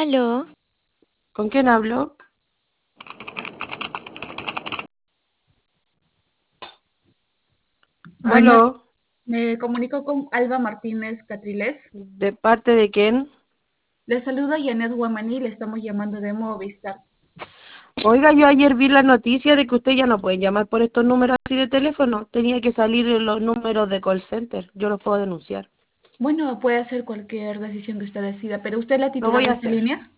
Aló, ¿Con quién hablo? Bueno, Aló, me comunico con Alba Martínez Catriles. ¿de parte de quién? Le saluda Janet Guamaní, le estamos llamando de Movistar. Oiga, yo ayer vi la noticia de que usted ya no puede llamar por estos números así de teléfono. Tenía que salir en los números de call center. Yo los puedo denunciar. Bueno, puede hacer cualquier decisión que usted decida, pero ¿usted es la Lo titular voy de a esta hacer. línea?